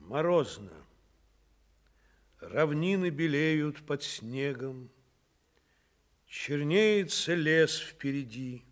Морозно. Равнины белеют под снегом, чернеется лес впереди.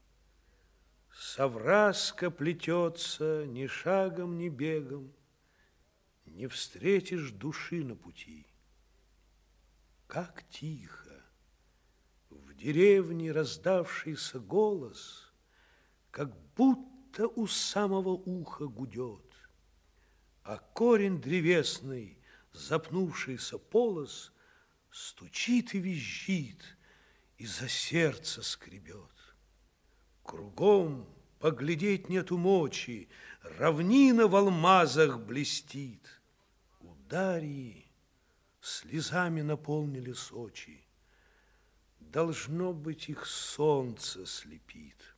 Совраска плетется ни шагом, ни бегом, не встретишь души на пути. Как тихо в деревне раздавшийся голос, как будто у самого уха гудет, а корень древесный, запнувшийся полос, стучит и визжит, и за сердце скребет. Кругом поглядеть нету мочи, равнина в алмазах блестит. У Дарьи слезами наполнились очи, должно быть, их солнце слепит.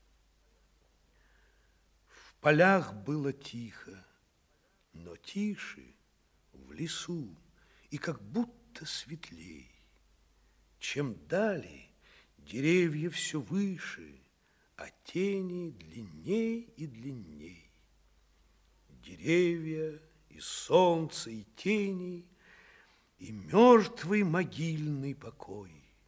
В полях было тихо, но тише в лесу, и как будто светлей. Чем далее, деревья все выше, а тени длинней и длинней. Деревья и солнце, и тени, и мертвый могильный покой.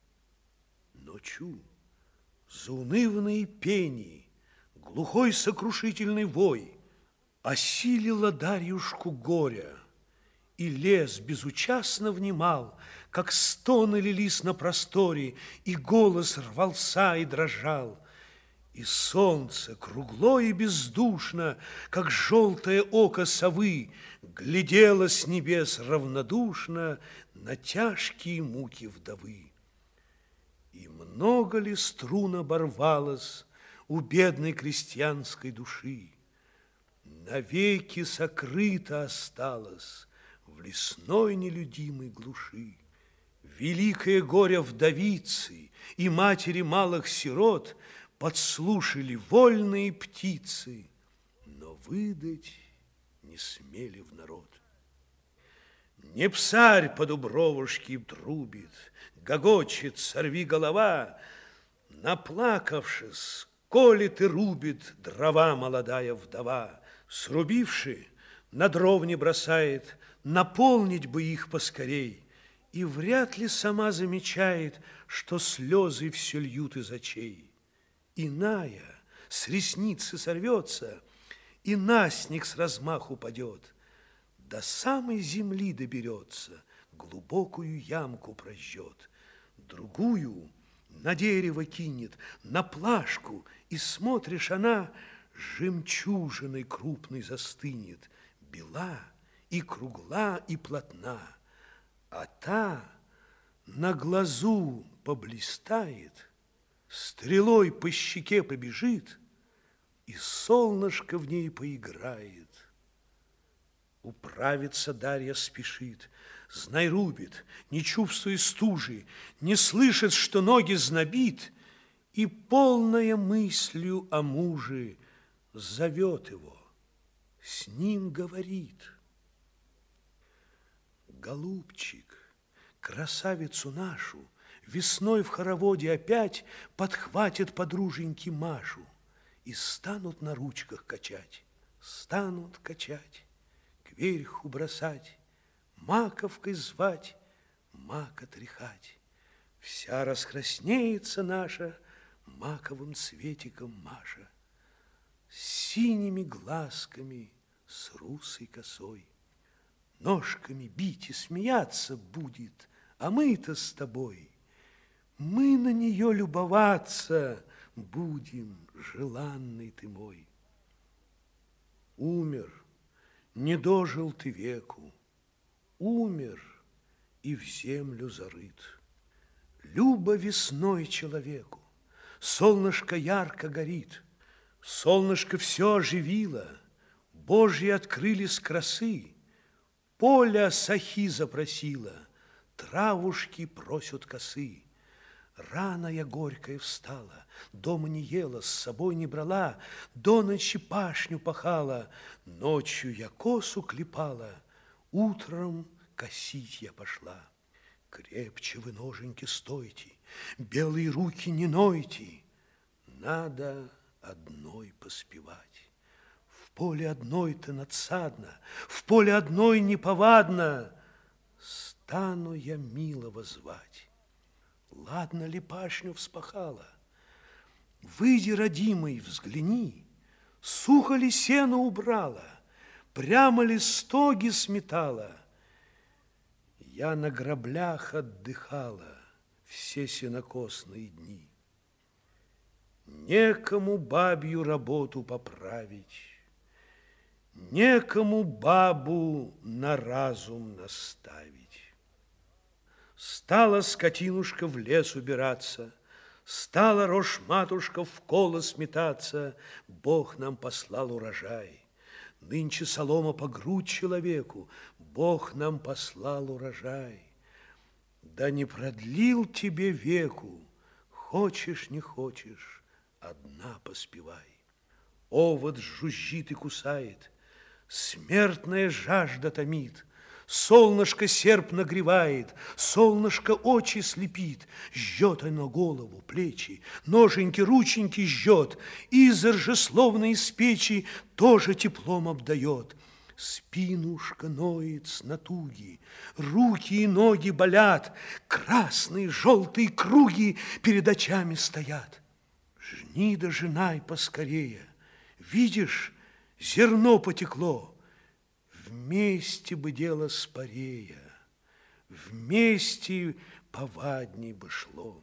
Ночью заунывные пени, глухой сокрушительный вой осилила Дарьюшку горя, и лес безучастно внимал, как стоны лились на просторе, и голос рвался и дрожал. И солнце, кругло и бездушно, как желтое око совы, глядело с небес равнодушно на тяжкие муки вдовы. И много ли струн оборвалось у бедной крестьянской души? Навеки сокрыто осталось в лесной нелюдимой глуши. Великое горе вдовицы и матери малых сирот подслушали вольные птицы, но выдать не смели в народ. Не псарь по Дубровушке трубит, гогочет сорвиголова, наплакавшись, колет и рубит дрова молодая вдова. Срубивши, на дровне бросает, наполнить бы их поскорей, и вряд ли сама замечает, что слезы все льют из очей. Иная с ресницы сорвется, и на снег с размаху упадет, до самой земли доберется, глубокую ямку прожжет, другую на дерево кинет, на плашку, и смотришь, она жемчужиной крупной застынет, бела и кругла и плотна, а та на глазу поблистает, стрелой по щеке побежит, и солнышко в ней поиграет. Управиться Дарья спешит, знай рубит, не чувствуя стужи, не слышит, что ноги знобит, и, полная мыслью о муже, зовет его, с ним говорит. Голубчик, красавицу нашу весной в хороводе опять подхватят подруженьки Машу и станут на ручках качать, станут качать, кверху бросать, маковкой звать, мака тряхать. Вся раскраснеется наша, маковым цветиком Маша, с синими глазками, с русой косой. Ножками бить и смеяться будет, а мы-то с тобой, мы на нее любоваться будем, желанный ты мой. Умер, не дожил ты веку, умер и в землю зарыт. Любо весной человеку, солнышко ярко горит, солнышко все оживило, Божьи открылись красы, поля сахи запросила, травушки просят косы. Рано я горькая встала, дома не ела, с собой не брала, до ночи пашню пахала, ночью я косу клепала, утром косить я пошла. Крепче вы, ноженьки, стойте, белые руки не нойте, надо одной поспевать. В поле одной-то надсадно, в поле одной неповадно. Стану я милого звать. Ладно ли пашню вспахала? Выйди, родимый, взгляни, сухо ли сено убрала, прямо ли стоги сметала. Я на граблях отдыхала все сенокосные дни. Некому бабью работу поправить, некому бабу на разум наставить. Стала скотинушка в лес убираться, стала рожь-матушка в колос метаться. Бог нам послал урожай. Нынче солома по грудь человеку, Бог нам послал урожай. Да не продлил тебе веку, хочешь, не хочешь, одна поспевай. Овод жужжит и кусает, смертная жажда томит. Солнышко серп нагревает, солнышко очи слепит. Жжет оно голову, плечи, ноженьки, рученьки жжет. Изор же, словно из печи, тоже теплом обдает. Спинушка ноет с натуги, руки и ноги болят. Красные, желтые круги перед очами стоят. Жни да женай поскорее, видишь, зерно потекло. Вместе бы дело спорея, вместе повадней бы шло.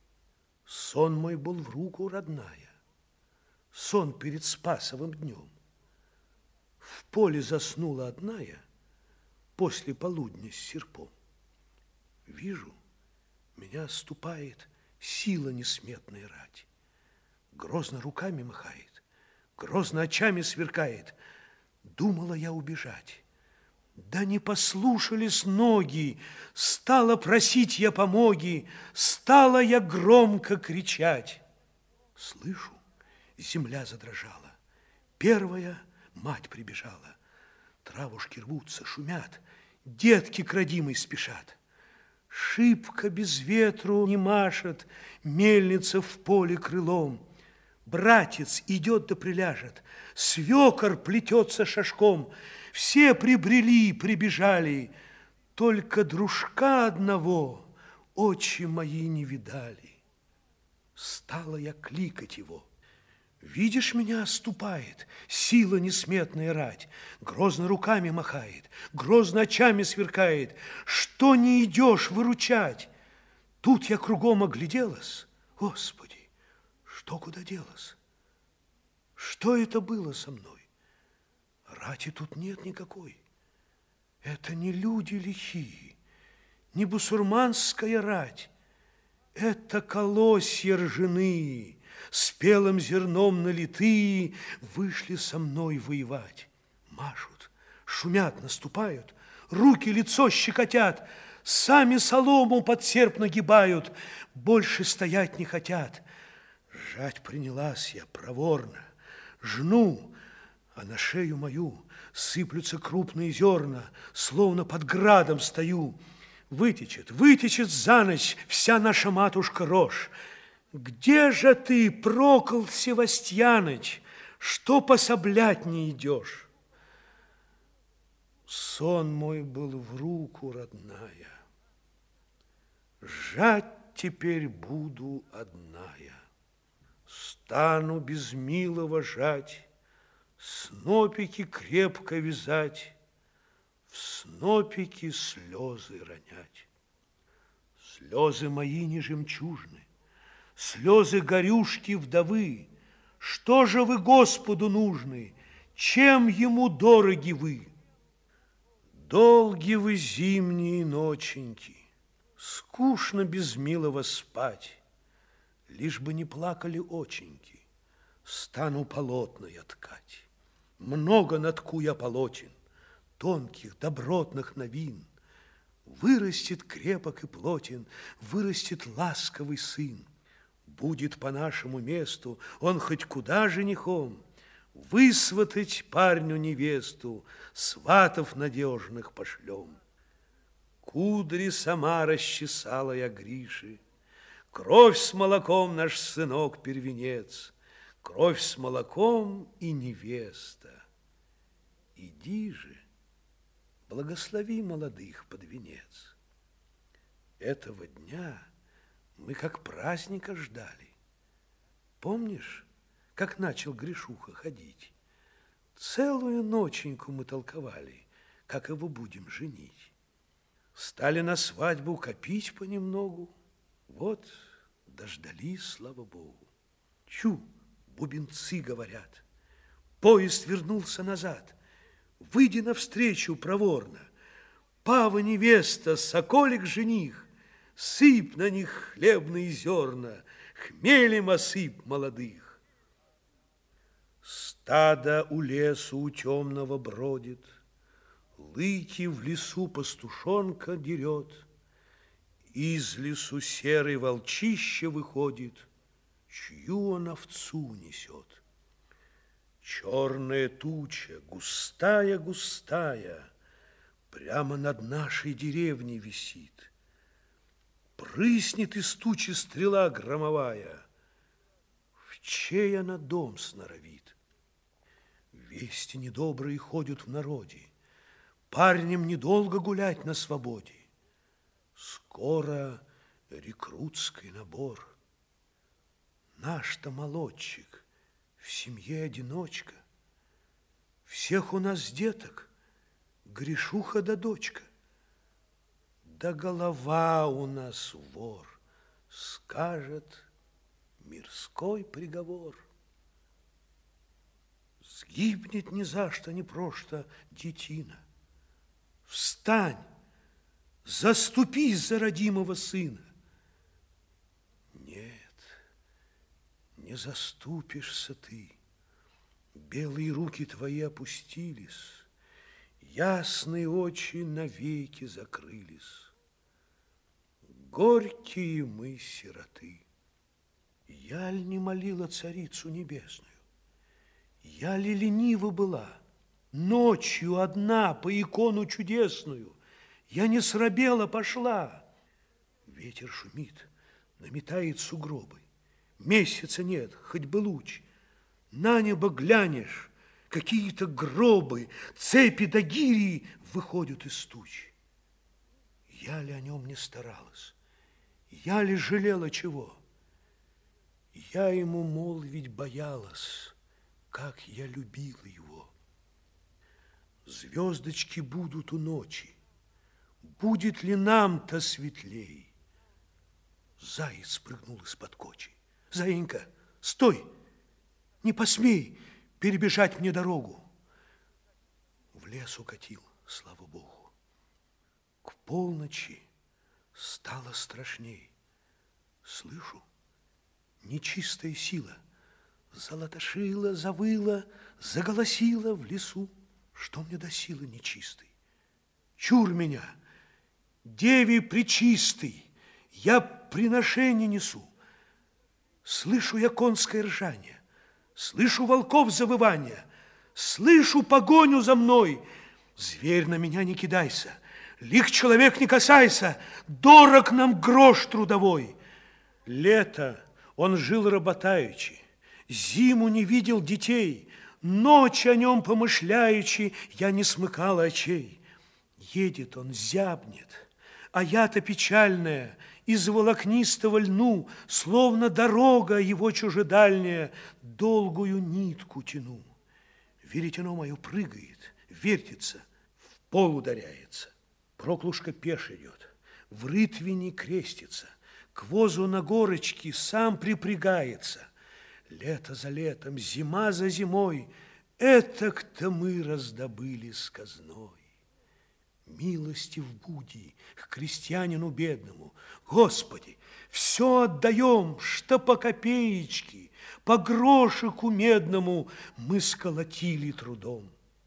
Сон мой был в руку родная, сон перед Спасовым днем. В поле заснула одная после полудня с серпом. Вижу, меня ступает сила несметная рать. Грозно руками махает, грозно очами сверкает. Думала я убежать, да не послушались ноги. Стала просить я помоги, стала я громко кричать. Слышу, земля задрожала. Первая мать прибежала. Травушки рвутся, шумят, детки к родимой спешат. Шибко без ветру не машет мельница в поле крылом. Братец идет да приляжет, свекор плетется шашком. Все прибрели, прибежали, только дружка одного очи мои не видали. Стала я кликать его. Видишь, меня оступает сила несметная рать, грозно руками махает, грозно очами сверкает. Что не идешь выручать? Тут я кругом огляделась. Господи, что куда делось? Что это было со мной? Рати тут нет никакой. Это не люди лихие, не бусурманская рать. Это колосья ржаные, спелым зерном налитые, вышли со мной воевать. Машут, шумят, наступают, руки, лицо щекотят, сами солому под серп нагибают, больше стоять не хотят. Жать принялась я проворно, жну, а на шею мою сыплются крупные зерна, словно под градом стою. Вытечет, вытечет за ночь вся наша матушка рожь. Где же ты, Прокол Севастьяныч, что пособлять не идешь? Сон мой был в руку, родная, жать теперь буду одная. Стану без милого жать, снопики крепко вязать, в снопики слезы ронять. Слезы мои не жемчужны, слезы горюшки вдовы. Что же вы Господу нужны, чем ему дороги вы? Долги вы зимние ноченьки, скучно без милого спать. Лишь бы не плакали оченьки, стану полотная ткать. Много натку я полотен, тонких, добротных новин. Вырастет крепок и плотен, вырастет ласковый сын. Будет по нашему месту он хоть куда женихом. Высватать парню невесту, сватов надежных пошлем. Кудри сама расчесала я Гриши, кровь с молоком наш сынок первенец, кровь с молоком и невеста. Иди же, благослови молодых под венец. Этого дня мы как праздника ждали. Помнишь, как начал Гришуха ходить? Целую ноченьку мы толковали, как его будем женить. Стали на свадьбу копить понемногу. Вот дождались, слава Богу. Чу, бубенцы говорят. Поезд вернулся назад. Выйди навстречу проворно. Пава невеста, соколик жених. Сыпь на них хлебные зерна, хмелем осыпь молодых. Стадо у лесу у темного бродит, лыки в лесу пастушонка дерет. Из лесу серый волчище выходит, чью он овцу несет. Черная туча, густая-густая, прямо над нашей деревней висит. Прыснет из тучи стрела громовая, в чей она дом сноровит. Вести недобрые ходят в народе, парням недолго гулять на свободе. Скоро рекрутский набор. Наш-то молодчик в семье одиночка. Всех у нас деток Гришуха да дочка. Да голова у нас вор, скажет мирской приговор. Сгибнет ни за что, ни прошто детина. Встань, заступись за родимого сына. Нет, не заступишься ты. Белые руки твои опустились, ясные очи навеки закрылись. Горькие мы сироты. Я ли не молила Царицу Небесную? Я ли ленива была? Ночью одна по икону чудесную я не срабела пошла. Ветер шумит, наметает сугробы. Месяца нет, хоть бы луч. На небо глянешь, какие-то гробы, цепи да гири выходят из туч. Я ли о нем не старалась? Я ли жалела чего? Я ему молвить боялась, как я любила его. Звездочки будут у ночи. Будет ли нам-то светлей? Заяц прыгнул из-под кочи. Заинька, стой! Не посмей перебежать мне дорогу. В лес укатил, слава Богу. К полночи стало страшней. Слышу, нечистая сила залаташила, завыла, заголосила в лесу. Что мне до силы нечистой? Чур меня, Деве пречистой, я приношение несу. Слышу я конское ржание, слышу волков завывание, слышу погоню за мной. Зверь, на меня не кидайся, лих человек не касайся, дорог нам грош трудовой. Лето он жил работаючи, зиму не видел детей, ночь о нем помышляючи, я не смыкала очей. Едет он, зябнет, а я-то печальная, из волокнистого льну, словно дорога его чужедальняя, долгую нитку тяну. Веретено мое прыгает, вертится, в пол ударяется. Проклушка пеш идет, в рытвине крестится, к возу на горочке сам припрягается. Лето за летом, зима за зимой, этак-то мы раздобыли сказной. Милостив буди к крестьянину бедному. Господи, все отдаем, что по копеечке, по грошику медному мы сколотили трудом.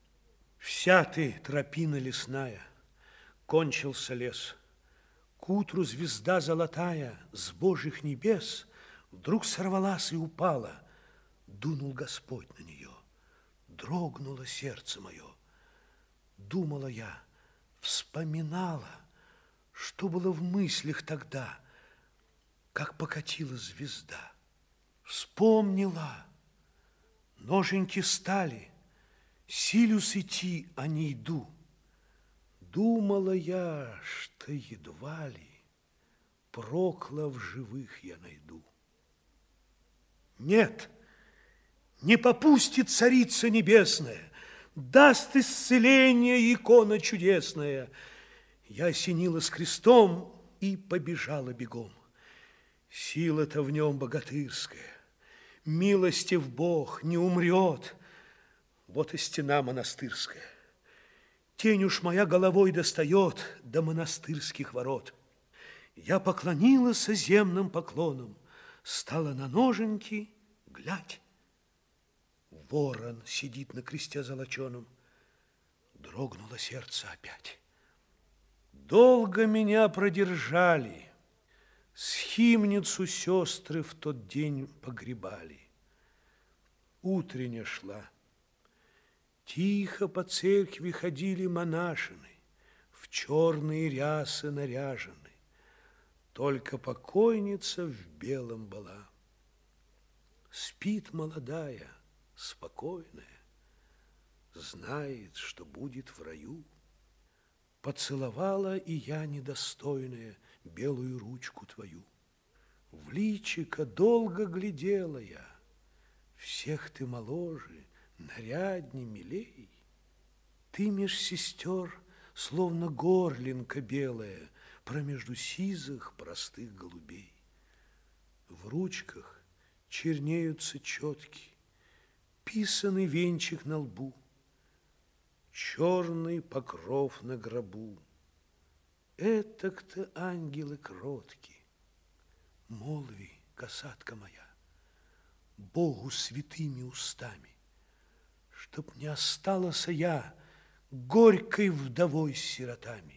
Вся ты, тропина лесная, кончился лес. К утру звезда золотая с божьих небес вдруг сорвалась и упала. Дунул Господь на нее. Дрогнуло сердце мое. Думала я, вспоминала, что было в мыслях тогда, как покатилась звезда. Вспомнила, ноженьки стали, Силюсь идти, а не иду. Думала я, что едва ли прокла в живых я найду. Нет, не попустит Царица Небесная, даст исцеление икона чудесная. Я осенилась крестом и побежала бегом. Сила-то в нем богатырская, милостив Бог, не умрет. Вот и стена монастырская. Тень уж моя головой достает до монастырских ворот. Я поклонилась земным поклоном, стала на ноженьки, глядь. Ворон сидит на кресте золоченом. Дрогнуло сердце опять. Долго меня продержали, схимницу сестры в тот день погребали. Утренняя шла. Тихо по церкви ходили монашины, в черные рясы наряжены. Только покойница в белом была. Спит молодая, спокойная, знает, что будет в раю. Поцеловала и я, недостойная, белую ручку твою. В личико долго глядела я, всех ты моложе, нарядней, милей. Ты меж сестер, словно горлинка белая, промежду сизых простых голубей. В ручках чернеются четки, писанный венчик на лбу, черный покров на гробу. Этак-то ангелы кротки. Молви, касатка моя, Богу святыми устами, чтоб не осталась я горькой вдовой с сиротами.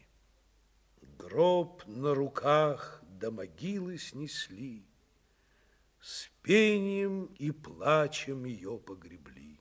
Гроб на руках до могилы снесли, с пением и плачем ее погребли.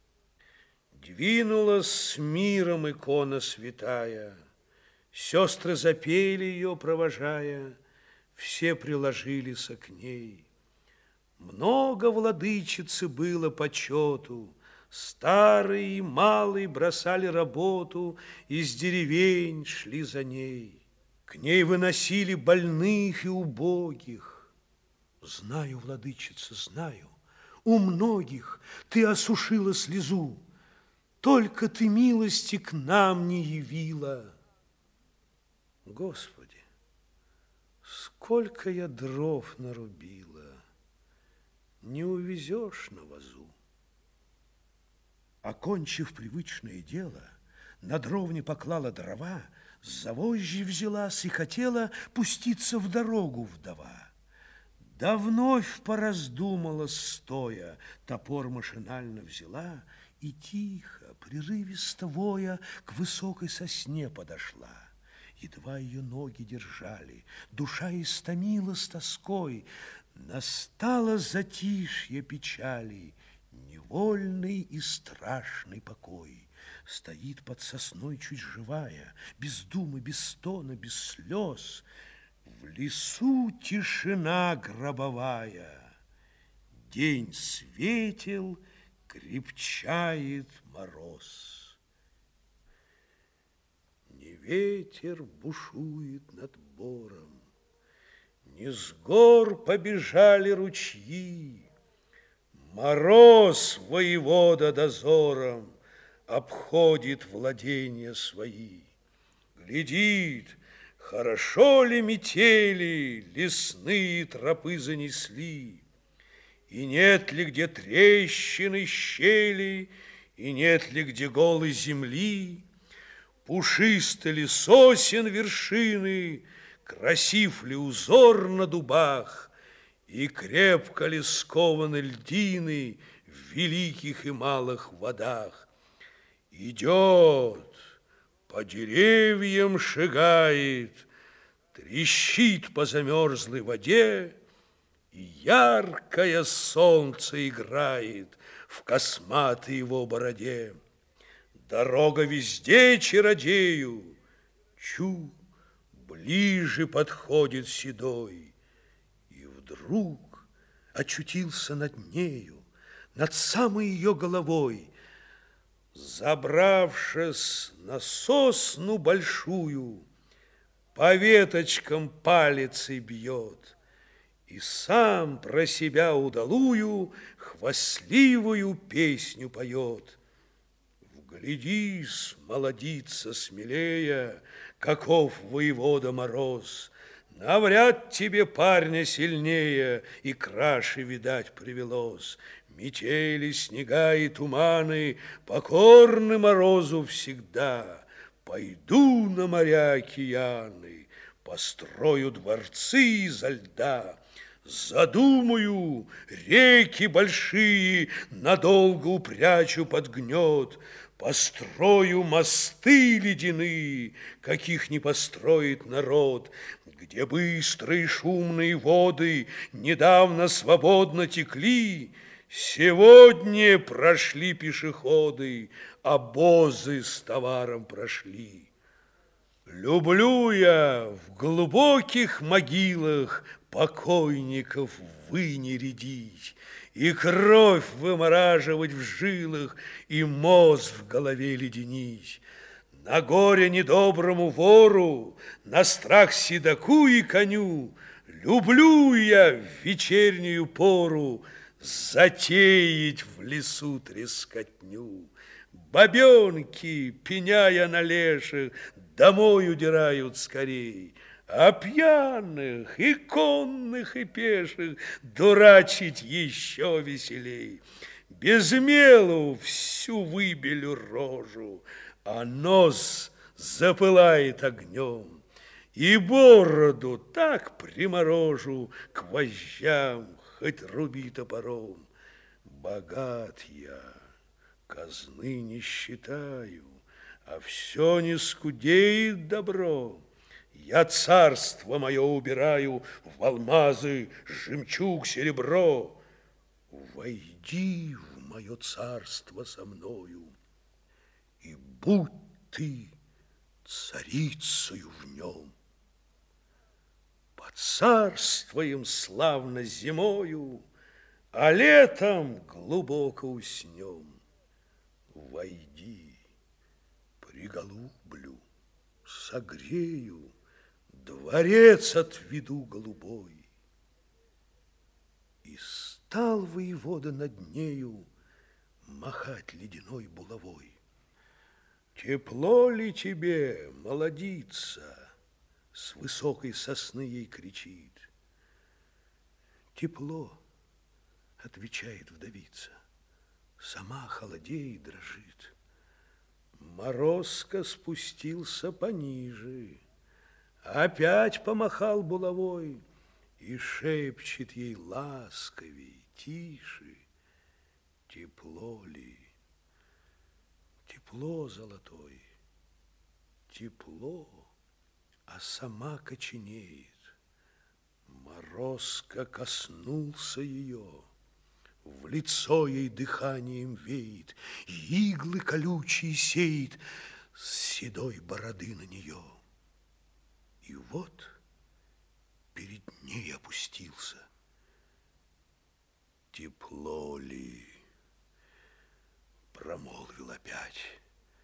Двинулась с миром икона святая, сестры запели ее, провожая, все приложились к ней. Много владычицы было почету, старый и малый бросали работу, из деревень шли за ней. К ней выносили больных и убогих. Знаю, владычица, знаю, у многих ты осушила слезу, только ты милости к нам не явила. Господи, сколько я дров нарубила, не увезешь на вазу. Окончив привычное дело, на дровне поклала дрова, за вожжи взялась и хотела пуститься в дорогу вдова. Да вновь пораздумала стоя, топор машинально взяла и тихо, прерывисто воя, к высокой сосне подошла. Едва ее ноги держали, душа истомилась тоской, настало затишье печали, невольный и страшный покой. Стоит под сосной чуть живая, без думы, без стона, без слез. В лесу тишина гробовая. День светел, крепчает мороз. Не ветер бушует над бором, не с гор побежали ручьи. Мороз, воевода дозором, обходит владения свои. Глядит, хорошо ли метели лесные тропы занесли, и нет ли где трещины, щели, и нет ли где голой земли, пушисты ли сосен вершины, красив ли узор на дубах, и крепко ли скованы льдины в великих и малых водах. Идет, по деревьям шагает, трещит по замерзлой воде, и яркое солнце играет в косматой его бороде. Дорога везде чародею, чу, ближе подходит седой, и вдруг очутился над нею, над самой ее головой. Забравшись на сосну большую, по веточкам палицей бьет и сам про себя удалую хвастливую песню поет. Вглядись, молодица смелее, каков воевода Мороз, навряд тебе парня сильнее и краше видать привелось. Метели, снега и туманы покорны Морозу всегда. Пойду на моря океаны, построю дворцы изо льда. Задумаю, реки большие надолго упрячу под гнет, построю мосты ледяные, каких не построит народ, где быстрые шумные воды недавно свободно текли, сегодня прошли пешеходы, обозы с товаром прошли. Люблю я в глубоких могилах покойников выни рядить, и кровь вымораживать в жилах, и мозг в голове леденить. На горе недоброму вору, на страх седоку и коню люблю я в вечернюю пору затеять в лесу трескотню. Бабенки, пеняя на леших, домой удирают скорей, а пьяных, и конных, и пеших дурачить еще веселей. Без мелу всю выбелю рожу, а нос запылает огнем, и бороду так приморожу к вожжам, хоть руби топором. Богат я, казны не считаю, а все не скудеет добро. Я царство мое убираю в алмазы, жемчуг, серебро. Войди в мое царство со мною, и будь ты царицею в нем. Поцарствуем славно зимою, а летом глубоко уснем. Войди, приголублю, согрею, дворец отведу голубой. И стал воевода над нею махать ледяной булавой. Тепло ли тебе, молодица? С высокой сосны ей кричит. Тепло, отвечает вдовица, сама холодеет, дрожит. Морозко спустился пониже, опять помахал булавой и шепчет ей ласковей, тише. Тепло ли? Тепло, золотой, тепло, а сама коченеет. Морозко коснулся ее, в лицо ей дыханием веет, иглы колючие сеет с седой бороды на нее. И вот перед ней опустился. Тепло ли? Промолвил опять.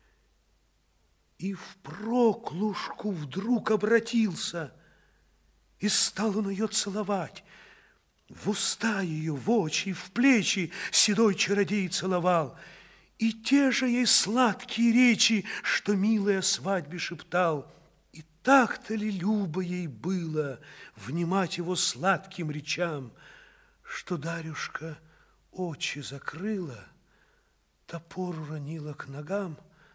И впрок Лужку вдруг обратился, и стал он ее целовать. В уста ее, в очи, в плечи седой чародей целовал, и те же ей сладкие речи, что милый о свадьбе шептал. И так-то ли любо ей было внимать его сладким речам, что Дарюшка очи закрыла, топор уронила к ногам.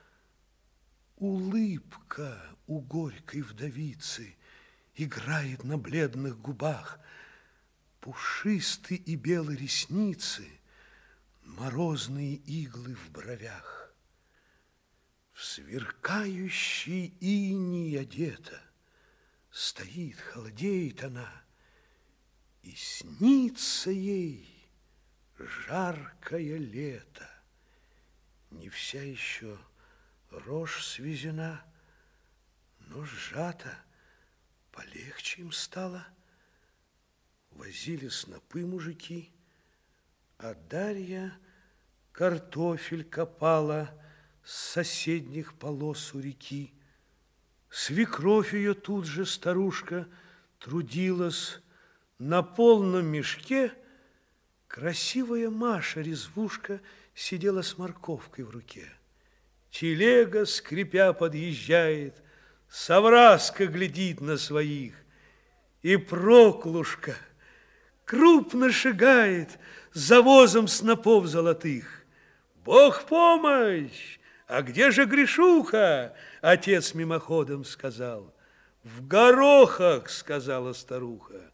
Улыбка у горькой вдовицы играет на бледных губах, пушистые и белые ресницы, морозные иглы в бровях. В сверкающий иней одета, стоит, холодеет она, и снится ей жаркое лето. Не вся еще рожь свезена, но сжата, полегче им стало. Возили снопы мужики, а Дарья картофель копала с соседних полос у реки. Свекровь ее тут же, старушка, трудилась. На полном мешке красивая Маша-резвушка сидела с морковкой в руке. Телега, скрипя, подъезжает, Савраска глядит на своих, и Проклушка крупно шагает за возом снопов золотых. «Бог помощь! А где же Гришуха?» Отец мимоходом сказал. «В горохах!» сказала старуха.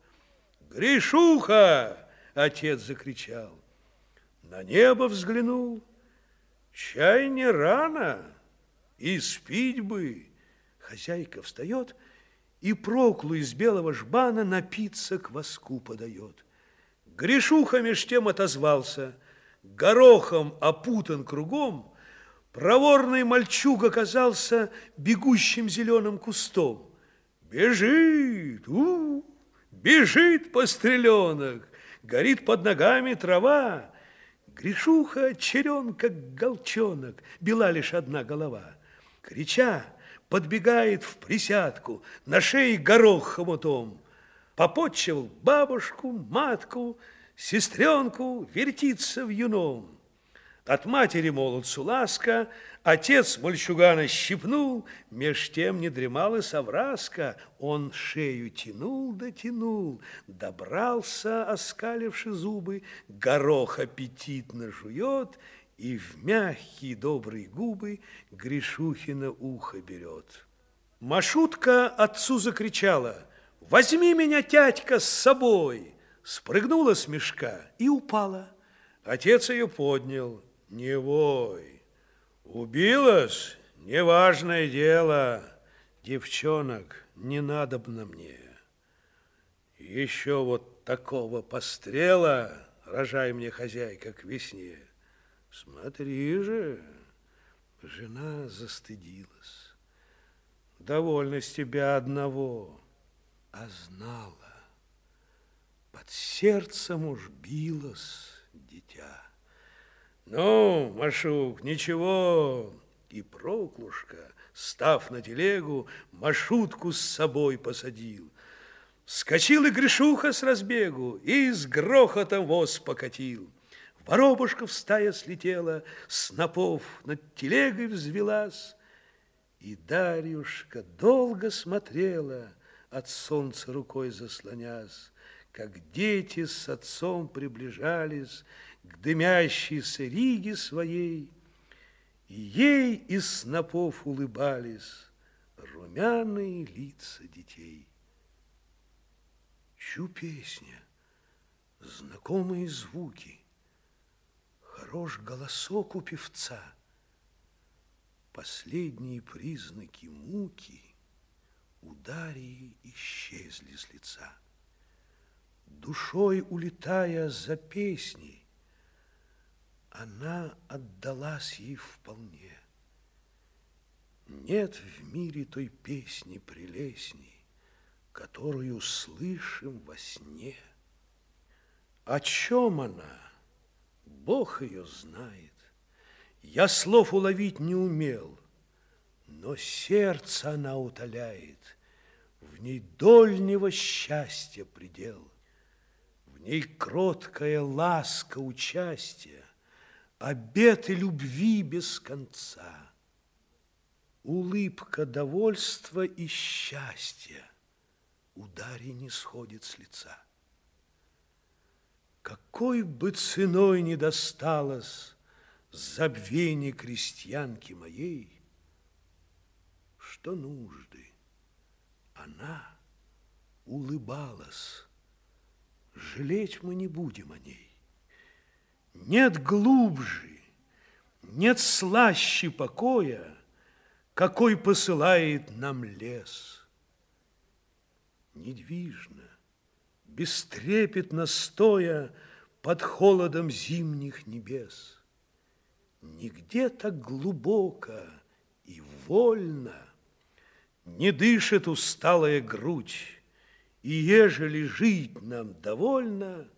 «Гришуха!» Отец закричал. На небо взглянул. Чай не рано, и спить бы. Хозяйка встает и Проклу из белого жбана напиться кваску подает. Гришуха меж тем отозвался. Горохом опутан кругом, проворный мальчуг оказался бегущим зеленым кустом. Бежит, бежит постреленок, горит под ногами трава. Гришуха черен, как голчонок, бела лишь одна голова. Крича, подбегает в присядку, на шее горох хомутом. Попотчевал бабушку, матку, сестренку, вертится в юном. От матери молодцу ласка, отец мальчугана щипнул, меж тем не дремал и Савраска. Он шею тянул да тянул, добрался, оскаливши зубы, горох аппетитно жует и в мягкие добрые губы Гришухина ухо берет. Машутка отцу закричала: «Возьми меня, тятька, с собой!» Спрыгнула с мешка и упала. Отец ее поднял. «Не вой, убилась? Неважное дело. Девчонок, не надобно мне. Еще вот такого пострела рожай мне, хозяйка, к весне. Смотри же!» Жена застыдилась. «Довольно с тебя одного». А знала, под сердцем уж билось дитя. «Ну, Машук, ничего!» И Проклушка, став на телегу, Машутку с собой посадил. Вскочил и Гришуха с разбегу, и с грохотом воз покатил. Воробушка в стая слетела, снопов над телегой взвелась, и Дарьюшка долго смотрела, от солнца рукой заслонясь, как дети с отцом приближались к дымящейся риге своей, и ей из снопов улыбались румяные лица детей. Чу песня, знакомые звуки, хорош голосок у певца, последние признаки муки у Дарьи исчезли с лица. Душой улетая за песней, она отдалась ей вполне. Нет в мире той песни прелестней, которую слышим во сне. О чем она? Бог ее знает. Я слов уловить не умел, но сердце она утоляет, в ней дольнего счастья предел, в ней кроткая ласка участия, обеты любви без конца, улыбка довольства и счастья у Дарьи не сходит с лица. Какой бы ценой ни досталось забвение крестьянки моей, что нужды, она улыбалась, жалеть мы не будем о ней. Нет глубже, нет слаще покоя, какой посылает нам лес. Недвижно, бестрепетно стоя под холодом зимних небес, нигде так глубоко и вольно не дышит усталая грудь, и ежели жить нам довольно,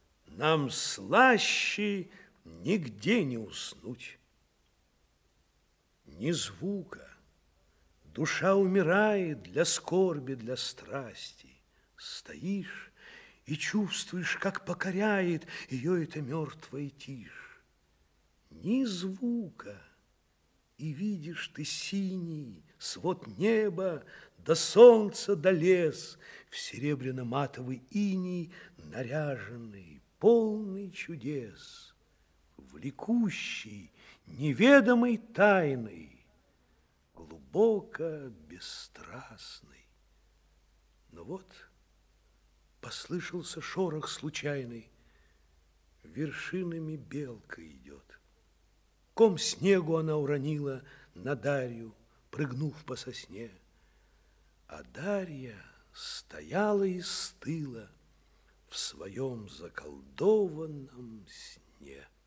нам слаще нигде не уснуть. Ни звука. Душа умирает для скорби, для страсти. Стоишь и чувствуешь, как покоряет ее эта мертвая тишь. Ни звука. И видишь ты синий свод неба, до солнца, до лес, в серебряно-матовый иней наряженный, полный чудес, влекущий, неведомой тайной, глубоко бесстрастный. Но вот послышался шорох случайный, вершинами белка идет. Ком снегу она уронила на Дарью, прыгнув по сосне. А Дарья стояла и стыла в своем заколдованном сне.